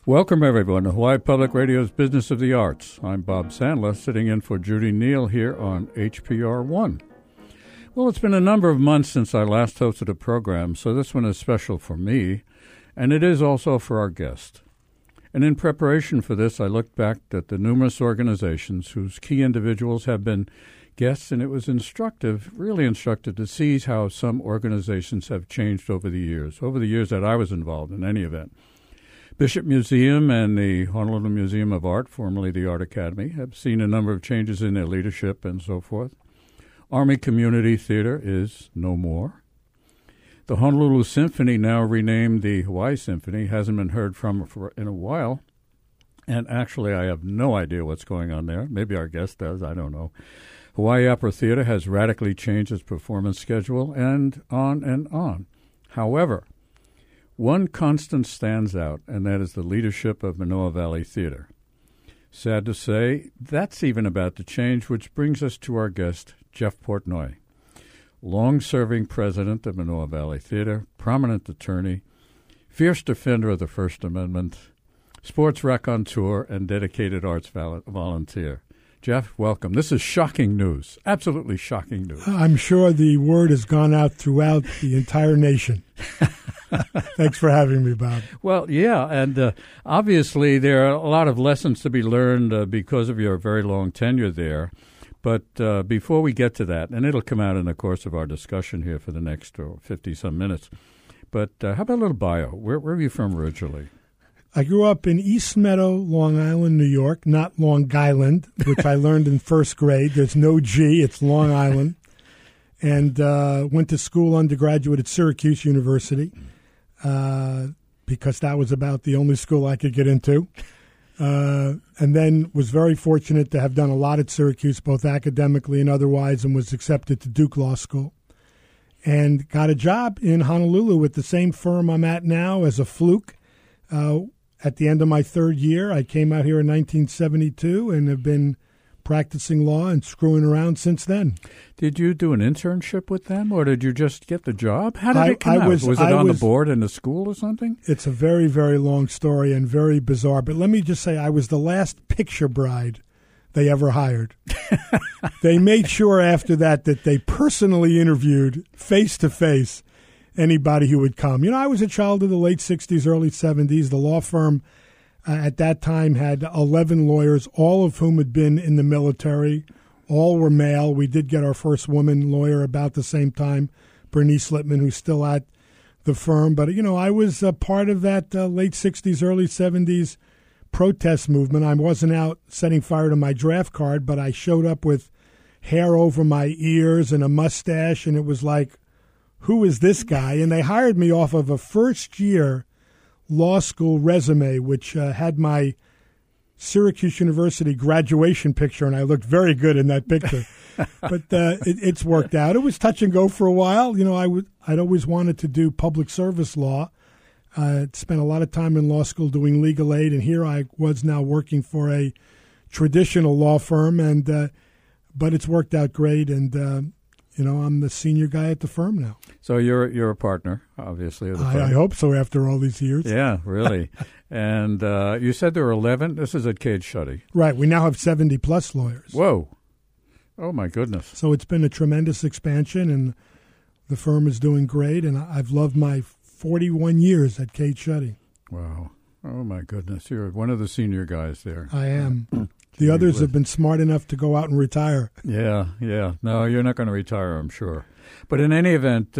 Welcome, everyone, to Hawaii Public Radio's Business of the Arts. I'm Bob Sandler, sitting in for Judy Neal here on HPR1. Well, it's been a number of months since I last hosted a program, so this one is special for me, and it is also for our guest. And in preparation for this, I looked back at the numerous organizations whose key individuals have been guests, and it was instructive, really instructive, to see how some organizations have changed over the years that I was involved in any event. Bishop Museum and the Honolulu Museum of Art, formerly the Art Academy, have seen a number of changes in their leadership and so forth. Army Community Theater is no more. The Honolulu Symphony, now renamed the Hawaii Symphony, hasn't been heard from in a while. And actually, I have no idea what's going on there. Maybe our guest does. I don't know. Hawaii Opera Theater has radically changed its performance schedule and on and on. However, one constant stands out, and that is the leadership of Manoa Valley Theater. Sad to say, that's even about to change, which brings us to our guest, Jeff Portnoy, long-serving president of Manoa Valley Theater, prominent attorney, fierce defender of the First Amendment, sports raconteur, and dedicated arts volunteer. Jeff, welcome. This is shocking news, absolutely shocking news. I'm sure the word has gone out throughout the entire nation. Thanks for having me, Bob. Well, yeah, and obviously there are a lot of lessons to be learned because of your very long tenure there. But before we get to that, and it'll come out in the course of our discussion here for the next 50-some minutes, but how about a little bio? Where are you from originally? I grew up in East Meadow, Long Island, New York, not Long Island, which I learned in first grade. There's no G, it's Long Island. And went to school undergraduate at Syracuse University because that was about the only school I could get into. And then was very fortunate to have done a lot at Syracuse, both academically and otherwise, and was accepted to Duke Law School. And got a job in Honolulu with the same firm I'm at now as a fluke. At the end of my third year, I came out here in 1972 and have been practicing law and screwing around since then. Did you do an internship with them, or did you just get the job? How did it come out? Was it on the board in the school or something? It's a very, very long story and very bizarre. But let me just say I was the last picture bride they ever hired. They made sure after that they personally interviewed face-to-face anybody who would come. You know, I was a child of the late 60s, early 70s. The law firm at that time had 11 lawyers, all of whom had been in the military. All were male. We did get our first woman lawyer about the same time, Bernice Littman, who's still at the firm. But, you know, I was part of that late 60s, early 70s protest movement. I wasn't out setting fire to my draft card, but I showed up with hair over my ears and a mustache, and it was like, who is this guy? And they hired me off of a first-year law school resume, which had my Syracuse University graduation picture, and I looked very good in that picture. But it's worked out. It was touch and go for a while. You know, I'd always wanted to do public service law. I'd spent a lot of time in law school doing legal aid, and here I was now working for a traditional law firm, and but it's worked out great, and you know, I'm the senior guy at the firm now. So you're a partner, obviously, of the firm. I hope so after all these years. Yeah, really. And you said there were 11. This is at Cade Schutte. Right. We now have 70-plus lawyers. Whoa. Oh, my goodness. So it's been a tremendous expansion, and the firm is doing great, and I've loved my 41 years at Cade Schutte. Wow. Oh, my goodness. You're one of the senior guys there. I am. The others have been smart enough to go out and retire. Yeah. No, you're not going to retire, I'm sure. But in any event,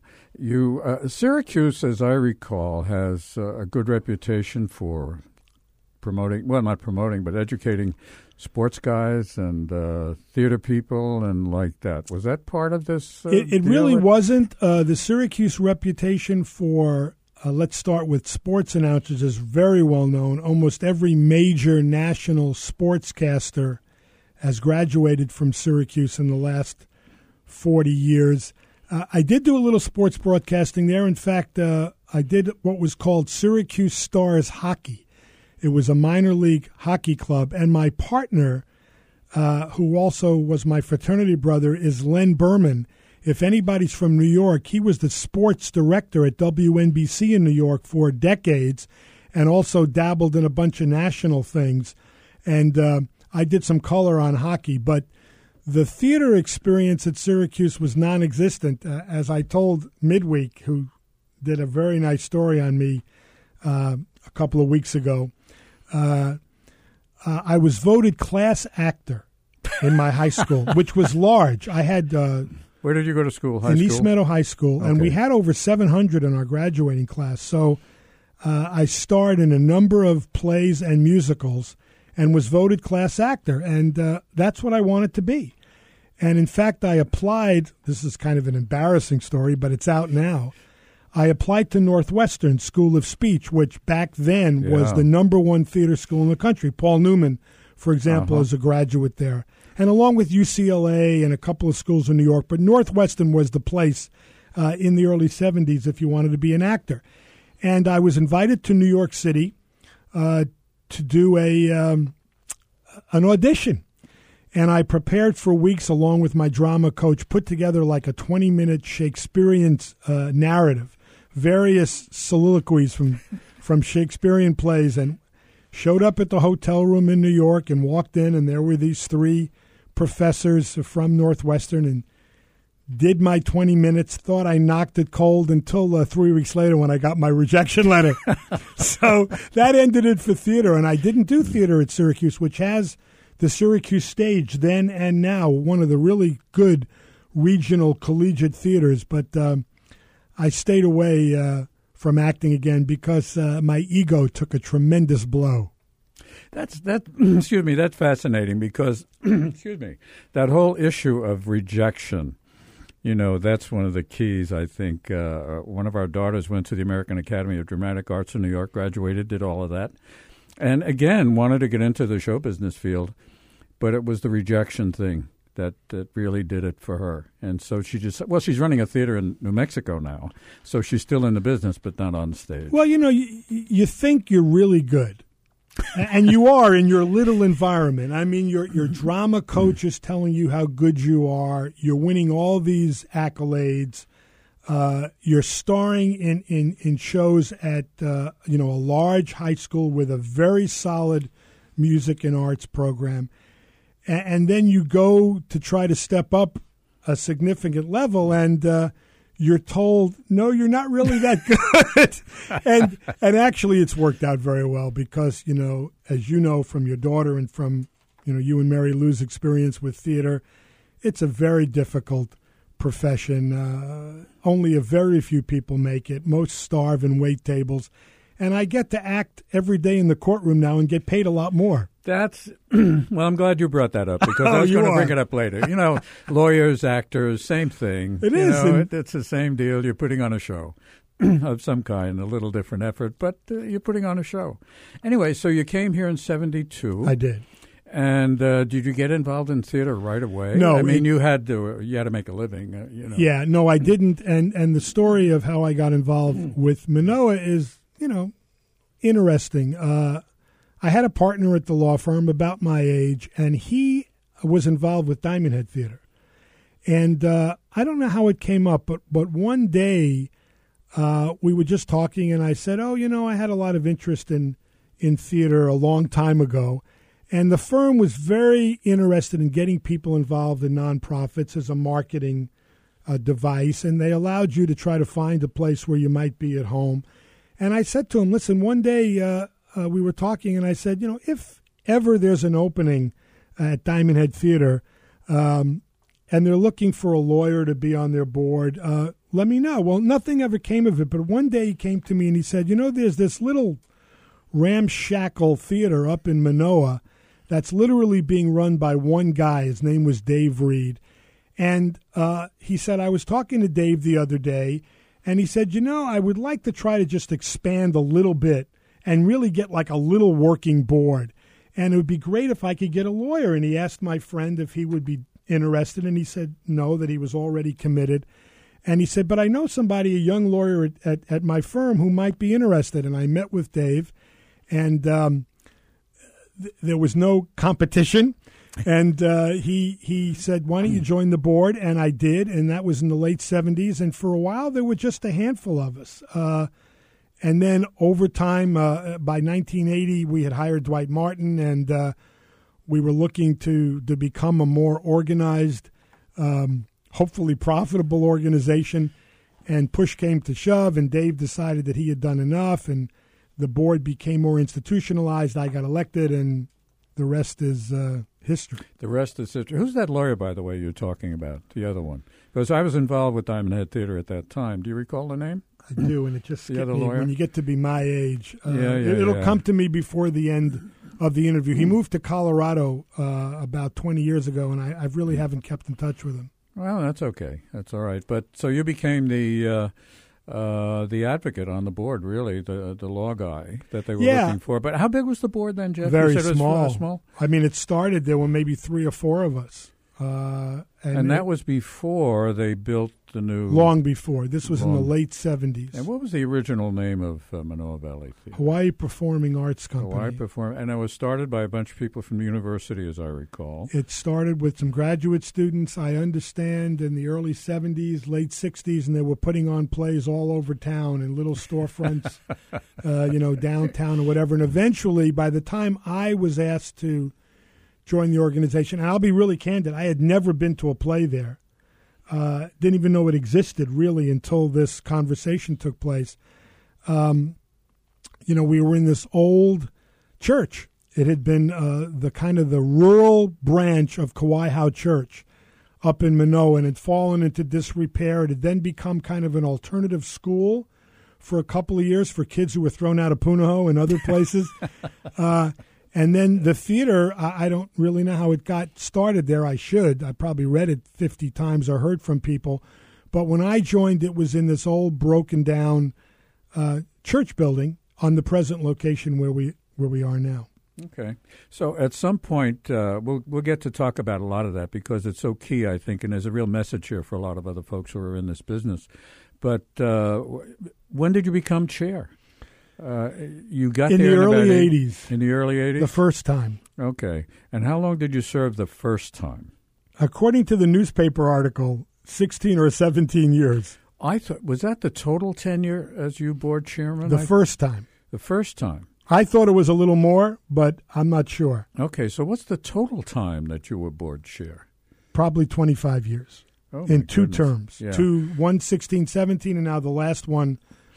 Syracuse, as I recall, has a good reputation for promoting, well, not promoting, but educating sports guys and theater people and like that. Was that part of this? It really wasn't. The Syracuse reputation for let's start with sports announcers is very well known. Almost every major national sportscaster has graduated from Syracuse in the last 40 years. I did do a little sports broadcasting there. In fact, I did what was called Syracuse Stars Hockey. It was a minor league hockey club, and my partner, who also was my fraternity brother, is Len Berman. If anybody's from New York, he was the sports director at WNBC in New York for decades, and also dabbled in a bunch of national things. And I did some color on hockey, but the theater experience at Syracuse was non-existent. As I told Midweek, who did a very nice story on me a couple of weeks ago, I was voted class actor in my high school, which was large. I had where did you go to school? High in school? East Meadow High School, and we had over 700 in our graduating class. So I starred in a number of plays and musicals and was voted class actor, and that's what I wanted to be. And in fact, I applied. This is kind of an embarrassing story, but it's out now. I applied to Northwestern School of Speech, which back then was the #1 theater school in the country. Paul Newman, for example, is a graduate there. And along with UCLA and a couple of schools in New York. But Northwestern was the place in the early 70s if you wanted to be an actor. And I was invited to New York City to do an audition. And I prepared for weeks along with my drama coach, put together like a 20-minute Shakespearean narrative, various soliloquies from Shakespearean plays, and showed up at the hotel room in New York and walked in, and there were these 3 professors from Northwestern, and did my 20 minutes, thought I knocked it cold until 3 weeks later when I got my rejection letter. So that ended it for theater, and I didn't do theater at Syracuse, which has the Syracuse Stage then and now, one of the really good regional collegiate theaters. But I stayed away from acting again because my ego took a tremendous blow. That's fascinating because that whole issue of rejection, that's one of the keys. I think one of our daughters went to the American Academy of Dramatic Arts in New York, graduated, did all of that, and again wanted to get into the show business field, but it was the rejection thing that really did it for her. And so she's running a theater in New Mexico now, so she's still in the business but not on stage. Well, you think you're really good, and you are in your little environment. I mean, your drama coach is telling you how good you are. You're winning all these accolades. You're starring in shows at a large high school with a very solid music and arts program. And then you go to try to step up a significant level, and you're told, no, you're not really that good. and actually, it's worked out very well because, as you know from your daughter and from, you and Mary Lou's experience with theater, it's a very difficult profession. Only a very few people make it. Most starve in wait tables. And I get to act every day in the courtroom now and get paid a lot more. That's well, I'm glad you brought that up because I was going to bring it up later. Lawyers, actors, same thing. It is. It's the same deal. You're putting on a show of some kind, a little different effort, but you're putting on a show. Anyway, so you came here in 1972. I did. And did you get involved in theater right away? No. I mean, you had to make a living. Yeah, no, I didn't. And the story of how I got involved with Manoa is, interesting. I had a partner at the law firm about my age, and he was involved with Diamond Head Theater. And I don't know how it came up, but one day we were just talking, and I said, I had a lot of interest in theater a long time ago. And the firm was very interested in getting people involved in nonprofits as a marketing device, and they allowed you to try to find a place where you might be at home. And I said to him, listen, one day we were talking, and I said, if ever there's an opening at Diamond Head Theater and they're looking for a lawyer to be on their board, let me know. Well, nothing ever came of it, but one day he came to me and he said, there's this little ramshackle theater up in Manoa that's literally being run by one guy. His name was Dave Reed. And he said, I was talking to Dave the other day, and he said, I would like to try to just expand a little bit and really get like a little working board. And it would be great if I could get a lawyer. And he asked my friend if he would be interested, and he said no, that he was already committed. And he said, but I know somebody, a young lawyer at my firm, who might be interested. And I met with Dave, and there was no competition. And he said, why don't you join the board? And I did, and that was in the late 70s. And for a while, there were just a handful of us. And then over time, by 1980, we had hired Dwight Martin, and we were looking to become a more organized, hopefully profitable organization. And push came to shove, and Dave decided that he had done enough, and the board became more institutionalized. I got elected, and the rest is history. The rest is history. Who's that lawyer, by the way, you're talking about, the other one? Because I was involved with Diamond Head Theater at that time. Do you recall the name? I do, and it just skipped me. Lawyer? When you get to be my age. It'll come to me before the end of the interview. He moved to Colorado about 20 years ago, and I really haven't kept in touch with him. Well, that's okay. That's all right. But so you became the advocate on the board, really, the law guy that they were looking for. But how big was the board then, Jeff? Very you said small. It was small. I mean, it started, there were maybe 3 or 4 of us. And that was before they built the new... Long before. This was in the late 70s. And what was the original name of Manoa Valley Theater? Hawaii Performing Arts Company. And it was started by a bunch of people from the university, as I recall. It started with some graduate students, I understand, in the early 70s, late 60s, and they were putting on plays all over town in little storefronts, downtown or whatever. And eventually, by the time I was asked to join the organization, and I'll be really candid, I had never been to a play there. Didn't even know it existed, really, until this conversation took place. We were in this old church. It had been the kind of the rural branch of Kauai Church up in Manoa, and had fallen into disrepair. It had then become kind of an alternative school for a couple of years for kids who were thrown out of Punahou and other places. And then the theater, I don't really know how it got started there. I should. I probably read it 50 times or heard from people. But when I joined, it was in this old broken down church building on the present location where we are now. Okay. So at some point, we'll get to talk about a lot of that because it's so key, I think, and there's a real message here for a lot of other folks who are in this business. But when did you become chair? You got in there the early 80s. In the early 80s? The first time. Okay. And how long did you serve the first time? According to the newspaper article, 16 or 17 years. I thought, was that the total tenure as you board chairman? The first time. The first time. I thought it was a little more, but I'm not sure. Okay. So what's the total time that you were board chair? Probably 25 years. In 2 terms. Yeah. One 16, 17, and now the last one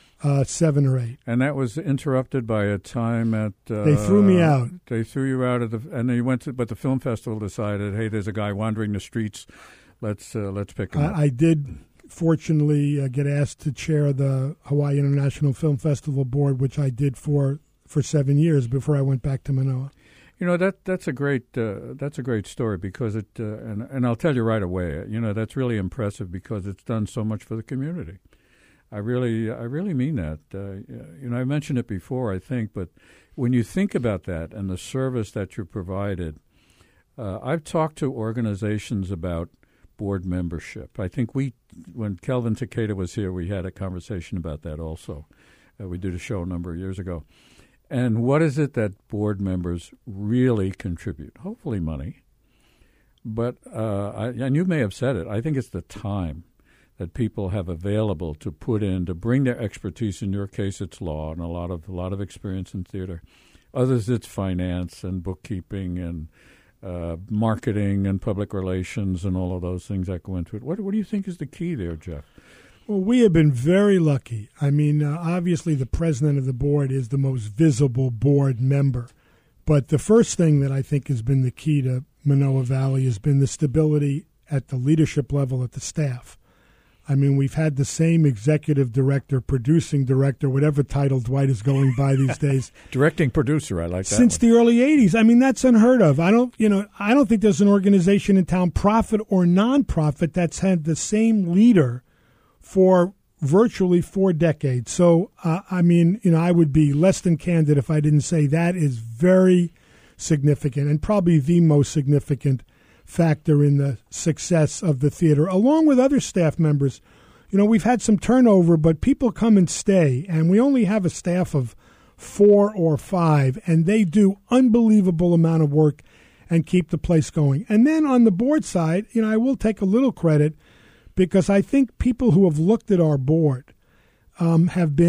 7 or 8. And that was interrupted by a time at... they threw me out. They threw you out of and then you went to... But the film festival decided, hey, there's a guy wandering the streets. Let's pick him up. I did, fortunately, get asked to chair the Hawaii International Film Festival Board, which I did for 7 years before I went back to Manoa. You know, that's a great story because it and I'll tell you right away. You know, that's really impressive because it's done so much for the community. I really mean that. I mentioned it before, I think, but when you think about that and the service that you provided, I've talked to organizations about board membership. I think when Kelvin Takeda was here, we had a conversation about that also. We did a show a number of years ago. And what is it that board members really contribute? Hopefully money. But, and you may have said it, I think it's the time that people have available to put in, to bring their expertise. In your case, it's law and a lot of experience in theater. Others, it's finance and bookkeeping and marketing and public relations and all of those things that go into it. What do you think is the key there, Jeff? Well, we have been very lucky. I mean, obviously the president of the board is the most visible board member. But the first thing that I think has been the key to Manoa Valley has been the stability at the leadership level, at the staff. I mean, we've had the same executive director, producing director, whatever title Dwight is going by these days. Directing producer, I like that. Since the early 80s. I mean, that's unheard of. I don't think there's an organization in town, profit or nonprofit, that's had the same leader for virtually 4 decades. So, I would be less than candid if I didn't say that is very significant and probably the most significant factor in the success of the theater, along with other staff members. You know, we've had some turnover, but people come and stay, and we only have a staff of 4 or 5, and they do unbelievable amount of work and keep the place going. And then on the board side, I will take a little credit because I think people who have looked at our board have been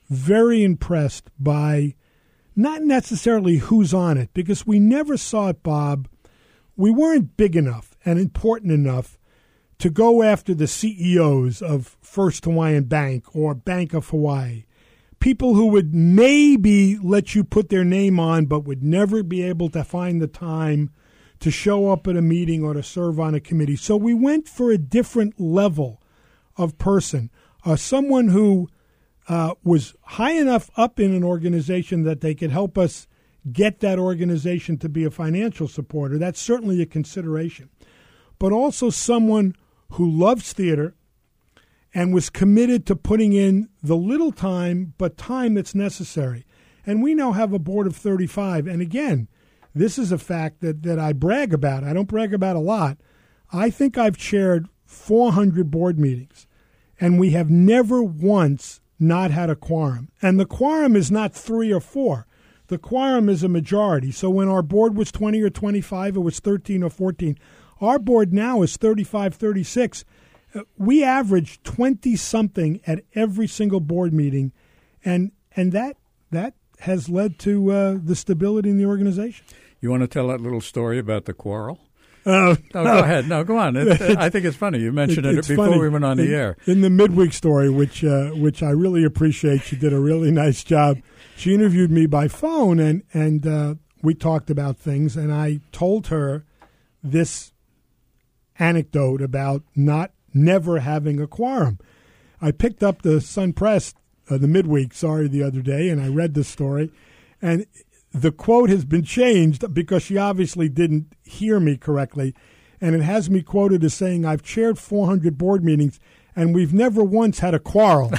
very impressed by not necessarily who's on it, because we never saw it, Bob. We weren't big enough and important enough to go after the CEOs of First Hawaiian Bank or Bank of Hawaii, people who would maybe let you put their name on but would never be able to find the time to show up at a meeting or to serve on a committee. So we went for a different level of person, someone who was high enough up in an organization that they could help us get that organization to be a financial supporter. That's certainly a consideration. But also someone who loves theater and was committed to putting in the little time, but time that's necessary. And we now have a board of 35. And again, this is a fact that I brag about. I don't brag about a lot. I think I've chaired 400 board meetings, and we have never once not had a quorum. And the quorum is not 3 or 4. The quorum is a majority. So when our board was 20 or 25, it was 13 or 14. Our board now is 35, 36. We average 20-something at every single board meeting, and that has led to the stability in the organization. You want to tell that little story about the quarrel? No, go ahead. No, go on. I think it's funny. You mentioned it before funny. We went on the air. In the midweek story, which I really appreciate, she did a really nice job. She interviewed me by phone, and we talked about things, and I told her this anecdote about never having a quorum. I picked up the Sun Press, the midweek, the other day, and I read the story, and the quote has been changed because she obviously didn't hear me correctly, and it has me quoted as saying, I've chaired 400 board meetings, and we've never once had a quarrel.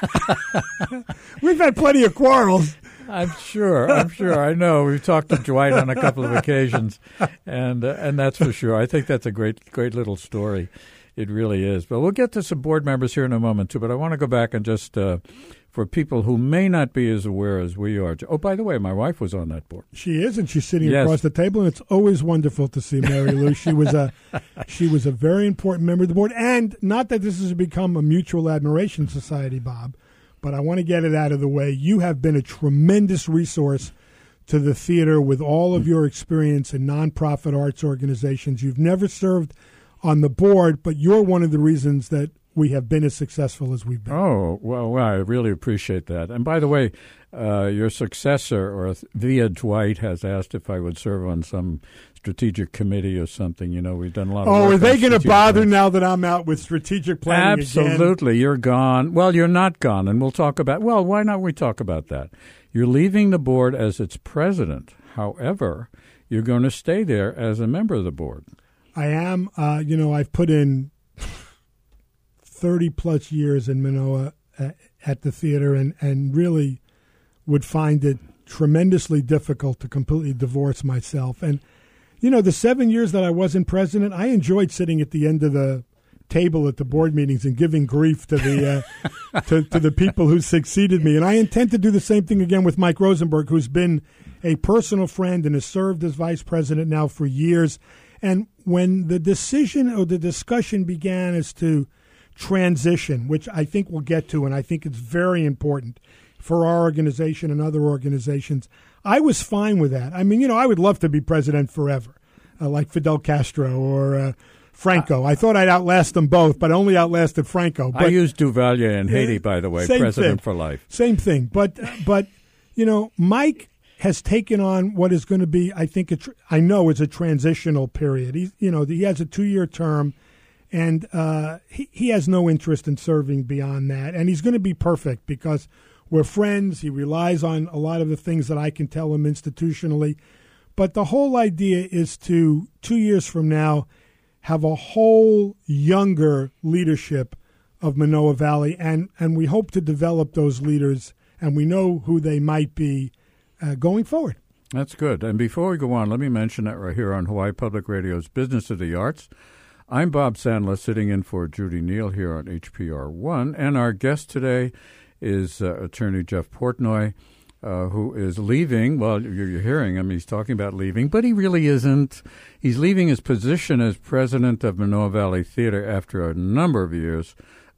We've had plenty of quarrels. I'm sure. I know. We've talked to Dwight on a couple of occasions, and that's for sure. I think that's a great little story. It really is. But we'll get to some board members here in a moment, too. But I want to go back and just, for people who may not be as aware as we are. Oh, by the way, my wife was on that board. She is, and she's sitting across the table, and it's always wonderful to see Mary Lou. She was a very important member of the board. And not that this has become a mutual admiration society, Bob, but I want to get it out of the way. You have been a tremendous resource to the theater with all of your experience in nonprofit arts organizations. You've never served on the board, but you're one of the reasons that we have been as successful as we've been. Oh, well, I really appreciate that. And by the way, your successor, or via Dwight, has asked if I would serve on some strategic committee or something. You know, we've done a lot of work. Oh, are they going to bother now that I'm out with strategic planning Absolutely. Again? You're gone. Well, you're not gone, and we'll talk about, well, why not we talk about that? You're leaving the board as its president. However, you're going to stay there as a member of the board. I am. I've put in 30-plus years in Manoa at the theater and really would find it tremendously difficult to completely divorce myself. And, the 7 years that I wasn't president, I enjoyed sitting at the end of the table at the board meetings and giving grief to the to the people who succeeded me. And I intend to do the same thing again with Mike Rosenberg, who's been a personal friend and has served as vice president now for years. And when the decision or the discussion began as to transition, which I think we'll get to, and I think it's very important for our organization and other organizations, I was fine with that. I mean, I would love to be president forever, like Fidel Castro or Franco. I thought I'd outlast them both, but I only outlasted Franco. But, I used Duvalier in Haiti, by the way, president for life. Same thing. But Mike has taken on what is going to be, I think, I know it's a transitional period. He has a 2-year term, and he has no interest in serving beyond that. And he's going to be perfect because we're friends. He relies on a lot of the things that I can tell him institutionally. But the whole idea is to, 2 years from now, have a whole younger leadership of Manoa Valley, and we hope to develop those leaders, and we know who they might be going forward. That's good. And before we go on, let me mention that right here on Hawaii Public Radio's Business of the Arts. I'm Bob Sandler, sitting in for Judy Neal here on HPR1, and our guest today is attorney Jeff Portnoy, who is leaving. Well, you're hearing him. He's talking about leaving, but he really isn't. He's leaving his position as president of Manoa Valley Theater after a number of years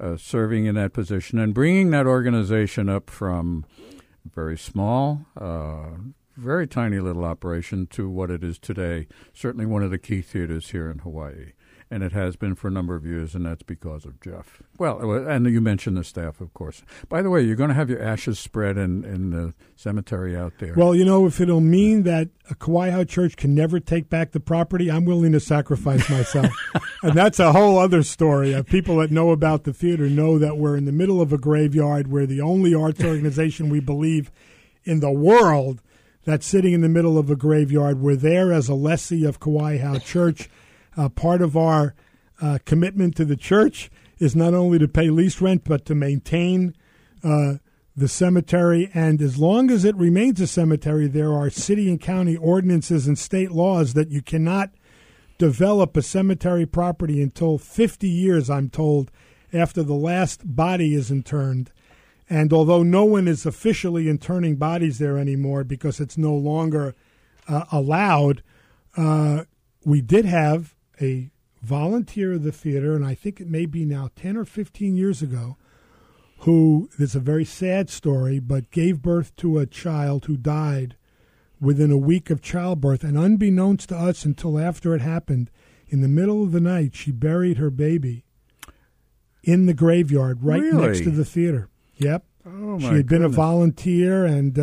serving in that position and bringing that organization up from very small, very tiny little operation to what it is today. Certainly one of the key theaters here in Hawaii. And it has been for a number of years, and that's because of Jeff. Well, and you mentioned the staff, of course. By the way, you're going to have your ashes spread in the cemetery out there. Well, if it'll mean that a Kauai Church can never take back the property, I'm willing to sacrifice myself. And that's a whole other story. People that know about the theater know that we're in the middle of a graveyard. We're the only arts organization we believe in the world that's sitting in the middle of a graveyard. We're there as a lessee of Kauai Church. Part of our commitment to the church is not only to pay lease rent, but to maintain the cemetery. And as long as it remains a cemetery, there are city and county ordinances and state laws that you cannot develop a cemetery property until 50 years, I'm told, after the last body is interned. And although no one is officially interning bodies there anymore because it's no longer allowed, we did have a volunteer of the theater, and I think it may be now 10 or 15 years ago, who, it's a very sad story, but gave birth to a child who died within a week of childbirth. And unbeknownst to us until after it happened, in the middle of the night, she buried her baby in the graveyard right next to the theater. Yep. Oh, my She had been a goodness. volunteer, and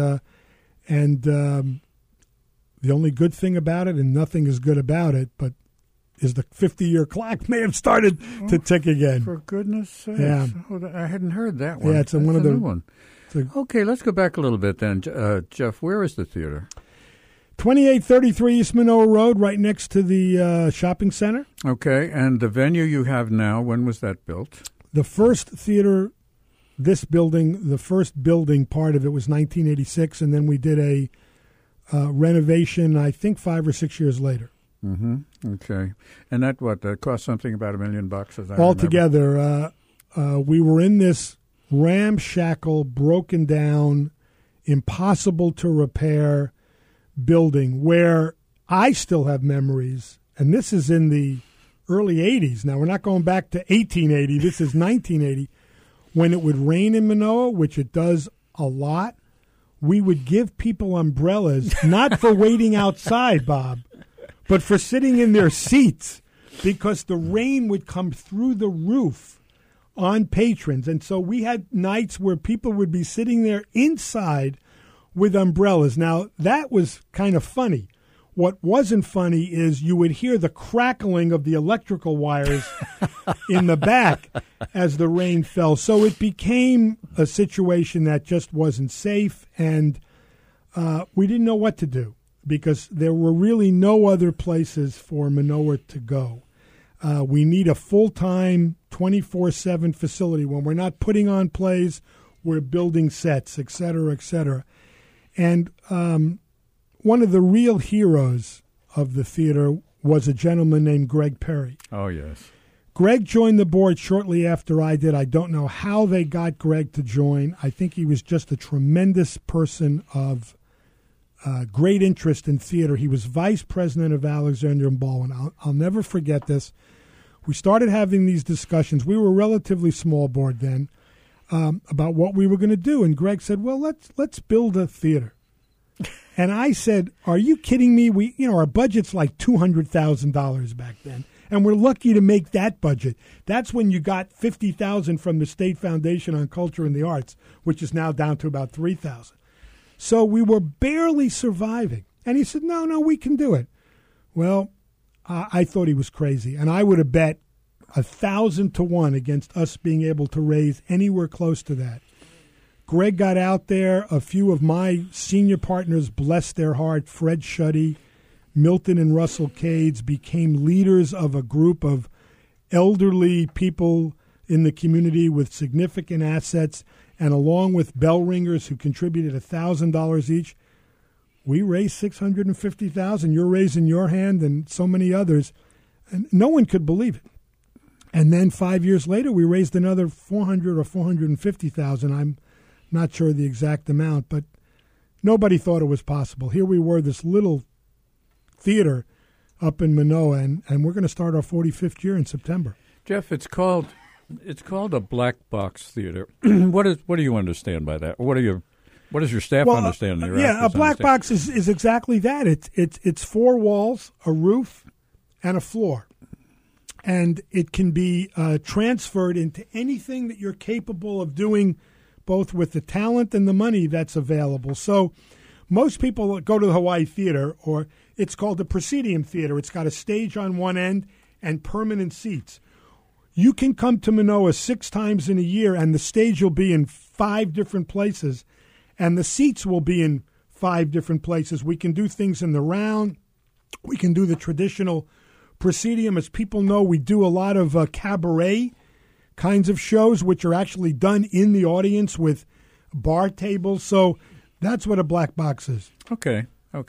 the only good thing about it, and nothing is good about it, but is the 50-year clock may have started to tick again. For goodness sakes. Yeah. Oh, I hadn't heard that one. Yeah, it's That's one of a the... new one. it's a- Okay, let's go back a little bit then. Jeff, where is the theater? 2833 East Manoa Road, right next to the shopping center. Okay, and the venue you have now, when was that built? The first theater, this building, the first building part of it was 1986, and then we did a renovation, I think 5 or 6 years later. Mm-hmm. Okay. And that cost something about $1 million, as I remember. Altogether, we were in this ramshackle, broken down, impossible to repair building where I still have memories, and this is in the early 80s. Now, we're not going back to 1880. This is 1980. When it would rain in Manoa, which it does a lot, we would give people umbrellas, not for waiting outside, Bob, but for sitting in their seats, because the rain would come through the roof on patrons. And so we had nights where people would be sitting there inside with umbrellas. Now, that was kind of funny. What wasn't funny is you would hear the crackling of the electrical wires in the back as the rain fell. So it became a situation that just wasn't safe, and we didn't know what to do, because there were really no other places for Manoa to go. We need a full-time, 24/7 facility. When we're not putting on plays, we're building sets, et cetera, et cetera. And one of the real heroes of the theater was a gentleman named Greg Perry. Oh, yes. Greg joined the board shortly after I did. I don't know how they got Greg to join. I think he was just a tremendous person of great interest in theater. He was vice president of Alexander and Baldwin. I'll never forget this. We started having these discussions. We were a relatively small board then, about what we were going to do. And Greg said, well, let's build a theater. And I said, are you kidding me? Our budget's like $200,000 back then. And we're lucky to make that budget. That's when you got $50,000 from the State Foundation on Culture and the Arts, which is now down to about $3,000. So we were barely surviving. And he said, no, we can do it. Well, I thought he was crazy. And I would have bet 1,000 to 1 against us being able to raise anywhere close to that. Greg got out there. A few of my senior partners, bless their heart, Fred Shuddy, Milton and Russell Cades, became leaders of a group of elderly people in the community with significant assets. And along with bell ringers who contributed $1,000 each, we raised $650,000. You're raising your hand, and so many others. And no one could believe it. And then 5 years later, we raised another $400,000 or $450,000. I'm not sure the exact amount, but nobody thought it was possible. Here we were, this little theater up in Manoa, and we're going to start our 45th year in September. Jeff, it's called It's called a black box theater. What do you understand by that? What does your staff understand? A black box is exactly that. It's four walls, a roof, and a floor. And it can be transferred into anything that you're capable of doing, both with the talent and the money that's available. So most people go to the Hawaii Theater, or it's called the Proscenium Theater. It's got a stage on one end and permanent seats. You can come to Manoa 6 times in a year, and the stage will be in 5 different places, and the seats will be in 5 different places. We can do things in the round. We can do the traditional Proscenium. As people know, we do a lot of cabaret kinds of shows, which are actually done in the audience with bar tables. So that's what a black box is. Okay.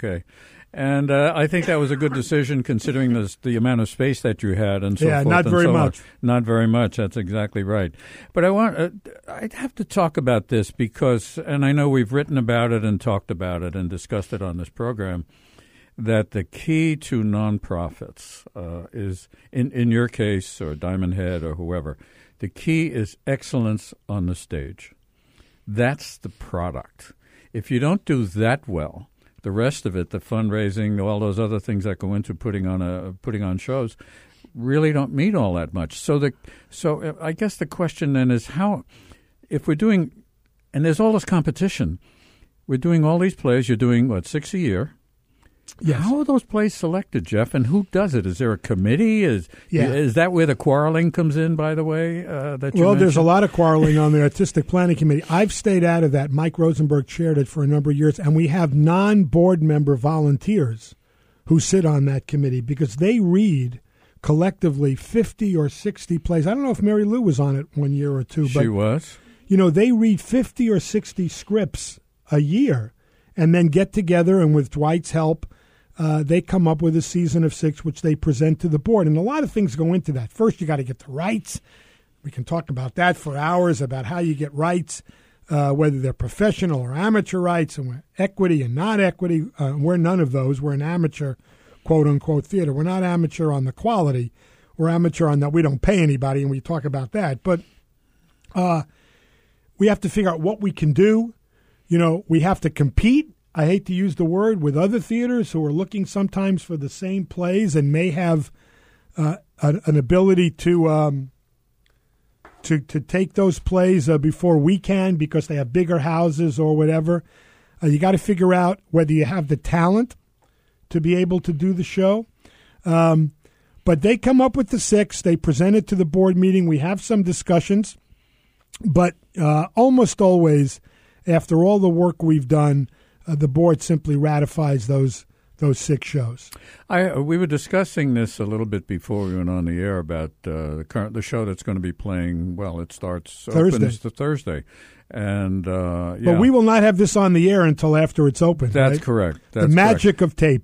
And I think that was a good decision considering the amount of space that you had and so forth. Yeah, not very much. Not very much. That's exactly right. But I'd have to talk about this because, and I know we've written about it and talked about it and discussed it on this program, that the key to nonprofits is, in your case, or Diamond Head or whoever, the key is excellence on the stage. That's the product. If you don't do that well, the rest of it, the fundraising, all those other things that go into putting on shows, really don't mean all that much. So I guess the question then is how, if we're doing, and there's all this competition, we're doing all these plays. You're doing 6 a year. Yes. How are those plays selected, Jeff, and who does it? Is there a committee? Is that where the quarreling comes in, by the way, that you mentioned? There's a lot of quarreling on the Artistic Planning Committee. I've stayed out of that. Mike Rosenberg chaired it for a number of years, and we have non-board member volunteers who sit on that committee because they read collectively 50 or 60 plays. I don't know if Mary Lou was on it one year or two. But, she was. They read 50 or 60 scripts a year and then get together, and with Dwight's help, they come up with a season of 6, which they present to the board. And a lot of things go into that. First, you got to get the rights. We can talk about that for hours, about how you get rights, whether they're professional or amateur rights, and equity and not equity. We're none of those. We're an amateur, quote-unquote, theater. We're not amateur on the quality. We're amateur on that we don't pay anybody, and we talk about that. But we have to figure out what we can do. We have to compete. I hate to use the word, with other theaters who are looking sometimes for the same plays and may have an ability to take those plays before we can because they have bigger houses or whatever. You got to figure out whether you have the talent to be able to do the show. But they come up with the 6. They present it to the board meeting. We have some discussions. But almost always, after all the work we've done, the board simply ratifies those 6 shows. We were discussing this a little bit before we went on the air about the show that's going to be playing. Well, it opens the Thursday, and but we will not have this on the air until after it's open. That's right? correct. That's the magic of tape.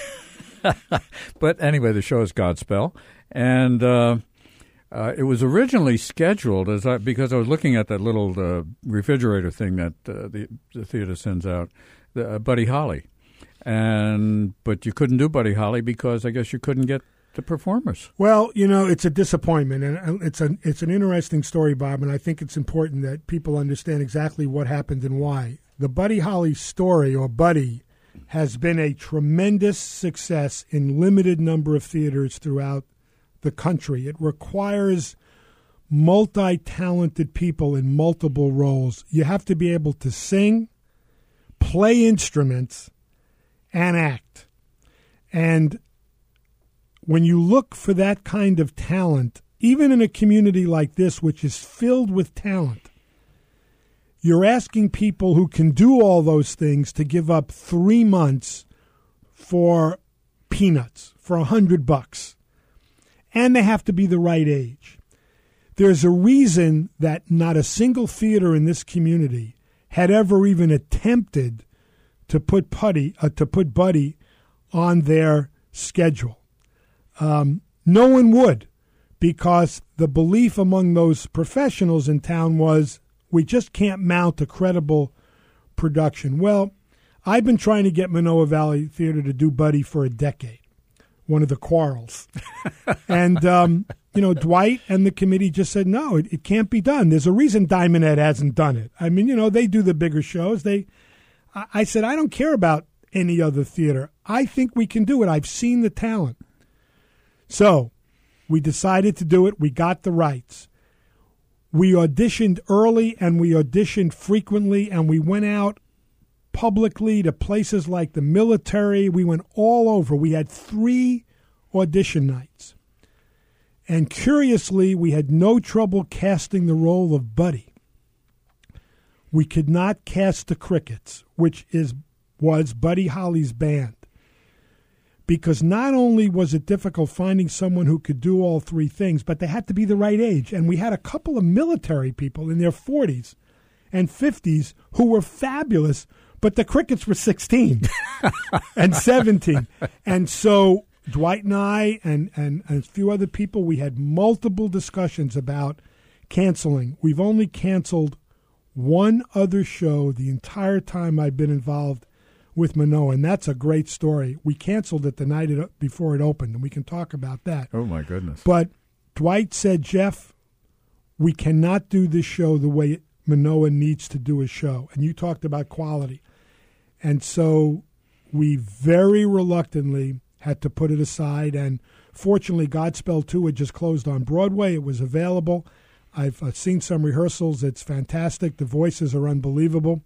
But anyway, the show is Godspell, and it was originally scheduled because I was looking at that little refrigerator thing that the theater sends out. Buddy Holly, but you couldn't do Buddy Holly because I guess you couldn't get the performers. Well, it's a disappointment, and it's an interesting story, Bob, and I think it's important that people understand exactly what happened and why. The Buddy Holly story, or Buddy, has been a tremendous success in limited number of theaters throughout the country. It requires multi-talented people in multiple roles. You have to be able to sing, play instruments, and act. And when you look for that kind of talent, even in a community like this, which is filled with talent, you're asking people who can do all those things to give up 3 months for peanuts, for $100. And they have to be the right age. There's a reason that not a single theater in this community had ever even attempted to put Buddy on their schedule. No one would, because the belief among those professionals in town was, we just can't mount a credible production. Well, I've been trying to get Manoa Valley Theater to do Buddy for a decade, one of the quarrels. And Dwight and the committee just said, no, it can't be done. There's a reason Diamond Head hasn't done it. I mean, they do the bigger shows. I said, I don't care about any other theater. I think we can do it. I've seen the talent. So we decided to do it. We got the rights. We auditioned early and we auditioned frequently, and we went out publicly to places like the military. We went all over. We had 3 audition nights. And curiously, we had no trouble casting the role of Buddy. We could not cast the Crickets, which was Buddy Holly's band, because not only was it difficult finding someone who could do all 3 things, but they had to be the right age. And we had a couple of military people in their 40s and 50s who were fabulous, but the Crickets were 16 and 17. And so Dwight and I and a few other people, we had multiple discussions about canceling. We've only canceled one other show the entire time I've been involved with Manoa, and that's a great story. We canceled it the night before it opened, and we can talk about that. Oh, my goodness. But Dwight said, Jeff, we cannot do this show the way Manoa needs to do a show. And you talked about quality. And so we very reluctantly had to put it aside, and fortunately Godspell 2 had just closed on Broadway. It was available. I've seen some rehearsals. It's fantastic. The voices are unbelievable.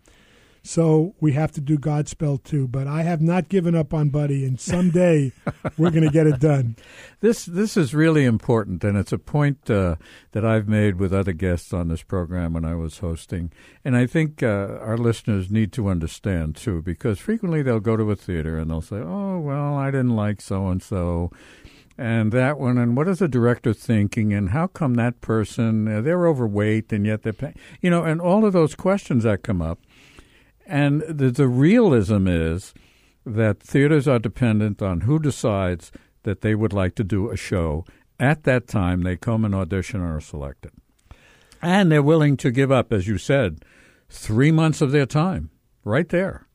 So we have to do Godspell 2. But I have not given up on Buddy, and someday we're going to get it done. This is really important, and it's a point that I've made with other guests on this program when I was hosting. And I think our listeners need to understand, too, because frequently they'll go to a theater and they'll say, oh, well, I didn't like so-and-so. And that one, and what is the director thinking, and how come that person, they're overweight, and yet they're paying, and all of those questions that come up. And the realism is that theaters are dependent on who decides that they would like to do a show. At that time, they come and audition and are selected. And they're willing to give up, as you said, 3 months of their time. Right there.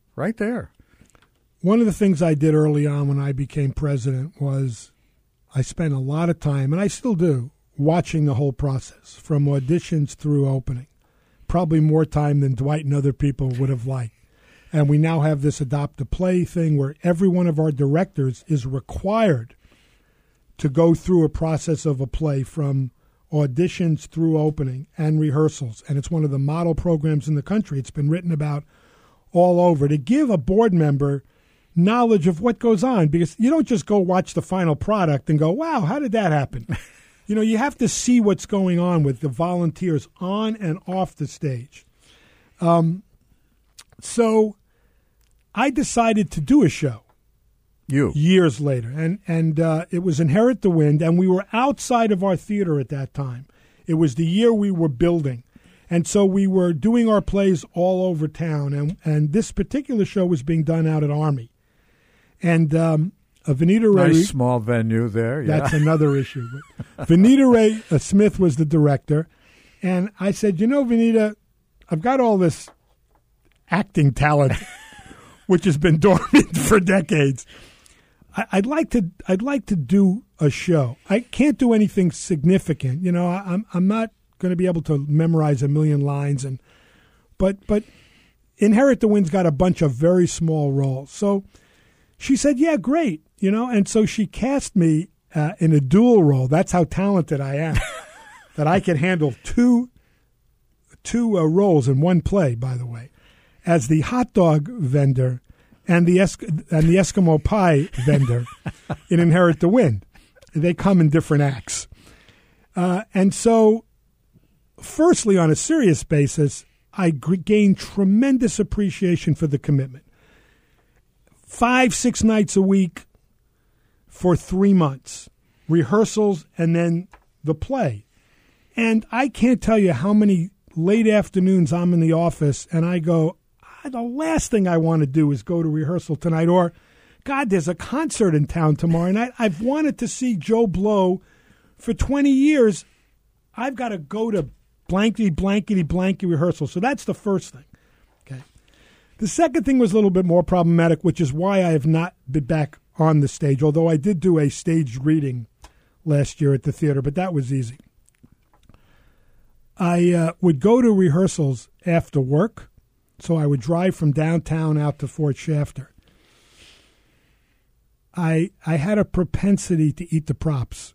One of the things I did early on when I became president was I spent a lot of time, and I still do, watching the whole process, from auditions through opening. Probably more time than Dwight and other people would have liked. And we now have this Adopt a Play thing where every one of our directors is required to go through a process of a play from auditions through opening and rehearsals. And it's one of the model programs in the country. It's been written about all over to give a board member knowledge of what goes on, because you don't just go watch the final product and go, wow, how did that happen? You have to see what's going on with the volunteers on and off the stage. So I decided to do a show. Years later. And it was Inherit the Wind, and we were outside of our theater at that time. It was the year we were building. And so we were doing our plays all over town, and this particular show was being done out at Army. And Vanita Ray... Nice small venue there, yeah. That's another issue. But Vanita Ray Smith was the director, and I said, Vanita, I've got all this acting talent, which has been dormant for decades. I'd like to do a show. I can't do anything significant. I'm not going to be able to memorize a million lines, but Inherit the Wind's got a bunch of very small roles. So she said, yeah, great, and so she cast me in a dual role. That's how talented I am, that I can handle two roles in one play, by the way, as the hot dog vendor and the Eskimo pie vendor in Inherit the Wind. They come in different acts. And so, firstly, on a serious basis, I gained tremendous appreciation for the commitment. 5-6 nights a week for 3 months, rehearsals, and then the play. And I can't tell you how many late afternoons I'm in the office and I go, the last thing I want to do is go to rehearsal tonight, or, God, there's a concert in town tomorrow night. I've wanted to see Joe Blow for 20 years. I've got to go to blankety rehearsal. So that's the first thing. Okay. The second thing was a little bit more problematic, which is why I have not been back on the stage, although I did do a staged reading last year at the theater, but that was easy. I would go to rehearsals after work, so I would drive from downtown out to Fort Shafter. I had a propensity to eat the props.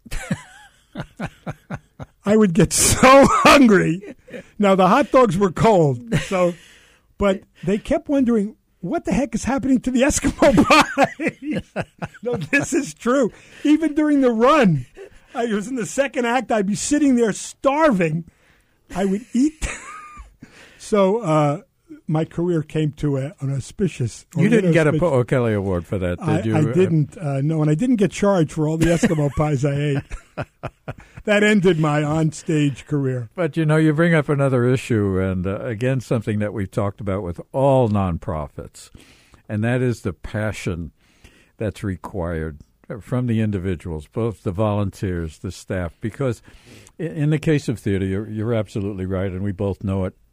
I would get so hungry. Now, the hot dogs were cold, but they kept wondering, what the heck is happening to the Eskimo pies? No, this is true. Even during the run, I was in the second act, I'd be sitting there starving. I would eat. So my career came to an auspicious. You didn't get a Paul Kelly Award for that, did you? I didn't. No, and I didn't get charged for all the Eskimo pies I ate. That ended my on-stage career. But, you bring up another issue, and again, something that we've talked about with all nonprofits, and that is the passion that's required from the individuals, both the volunteers, the staff, because in the case of theater, you're absolutely right, and we both know it.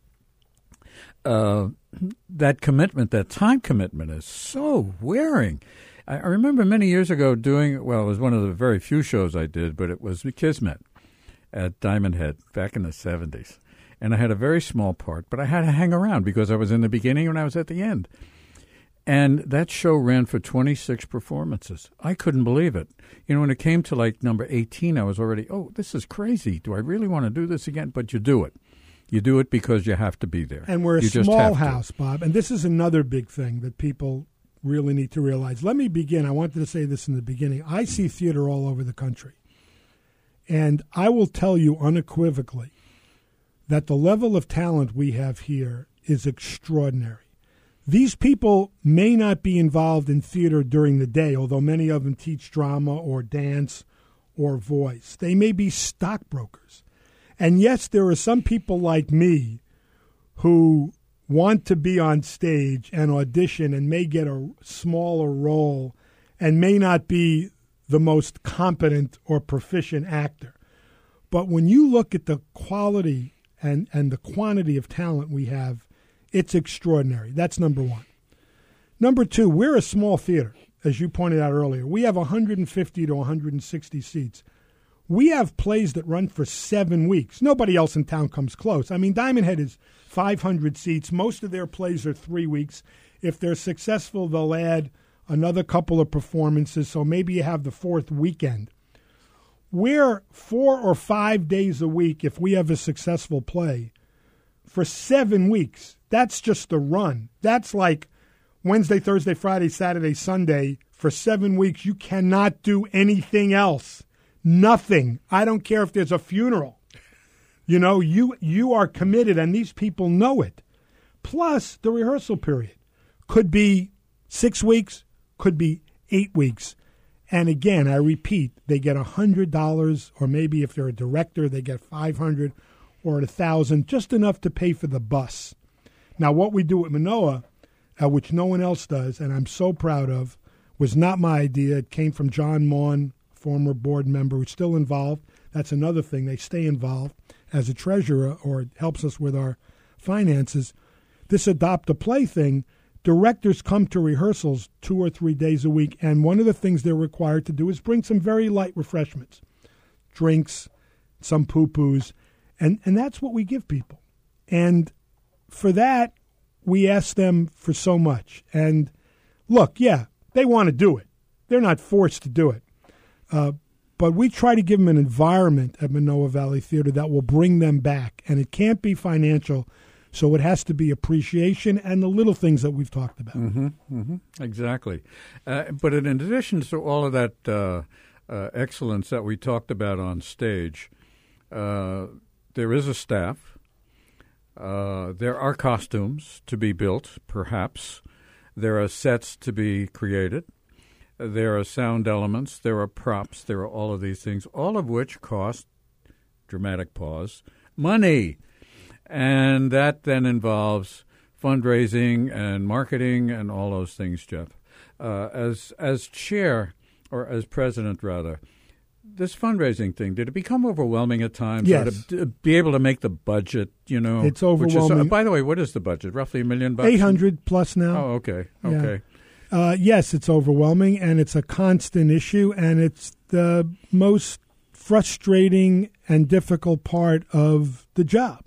That commitment, that time commitment is so wearing. I remember many years ago it was one of the very few shows I did, but it was Kismet at Diamond Head back in the 70s. And I had a very small part, but I had to hang around because I was in the beginning and I was at the end. And that show ran for 26 performances. I couldn't believe it. When it came to like number 18, I was already, this is crazy. Do I really want to do this again? But you do it. You do it because you have to be there. And we're a small house, Bob. And this is another big thing that people really need to realize. Let me begin. I wanted to say this in the beginning. I see theater all over the country. And I will tell you unequivocally that the level of talent we have here is extraordinary. These people may not be involved in theater during the day, although many of them teach drama or dance or voice. They may be stockbrokers. And yes, there are some people like me who want to be on stage and audition and may get a smaller role and may not be the most competent or proficient actor. But when you look at the quality and the quantity of talent we have, it's extraordinary. That's number one. Number two, we're a small theater, as you pointed out earlier. We have 150 to 160 seats. We have plays that run for 7 weeks. Nobody else in town comes close. I mean, Diamond Head is 500 seats. Most of their plays are 3 weeks. If they're successful, they'll add another couple of performances, so maybe you have the fourth weekend. We're 4 or 5 days a week if we have a successful play for 7 weeks. That's just the run. That's like Wednesday, Thursday, Friday, Saturday, Sunday. For 7 weeks, you cannot do anything else. Nothing. I don't care if there's a funeral. You are committed, and these people know it. Plus, the rehearsal period could be 6 weeks, could be 8 weeks. And again, I repeat, they get $100, or maybe if they're a director, they get $500 or $1,000, just enough to pay for the bus. Now, what we do at Manoa, which no one else does, and I'm so proud of, was not my idea. It came from John Maughan, former board member who's still involved. That's another thing. They stay involved as a treasurer or helps us with our finances. This Adopt a Play thing, directors come to rehearsals 2 or 3 days a week, and one of the things they're required to do is bring some very light refreshments, drinks, some poo-poos, and that's what we give people. And for that, we ask them for so much. And look, yeah, they want to do it. They're not forced to do it. But we try to give them an environment at Manoa Valley Theater that will bring them back. And it can't be financial, so it has to be appreciation and the little things that we've talked about. Mm-hmm, mm-hmm, exactly. But in addition to all of that excellence that we talked about on stage, there is a staff. There are costumes to be built, perhaps. There are sets to be created. There are sound elements, there are props, there are all of these things, all of which cost, dramatic pause, money. And that then involves fundraising and marketing and all those things, Jeff. As chair, or as president, rather, this fundraising thing, did it become overwhelming at times? Yes. To be able to make the budget, It's overwhelming. By the way, what is the budget? Roughly $1 million? 800 plus now. Oh, okay. Yes, it's overwhelming, and it's a constant issue, and it's the most frustrating and difficult part of the job.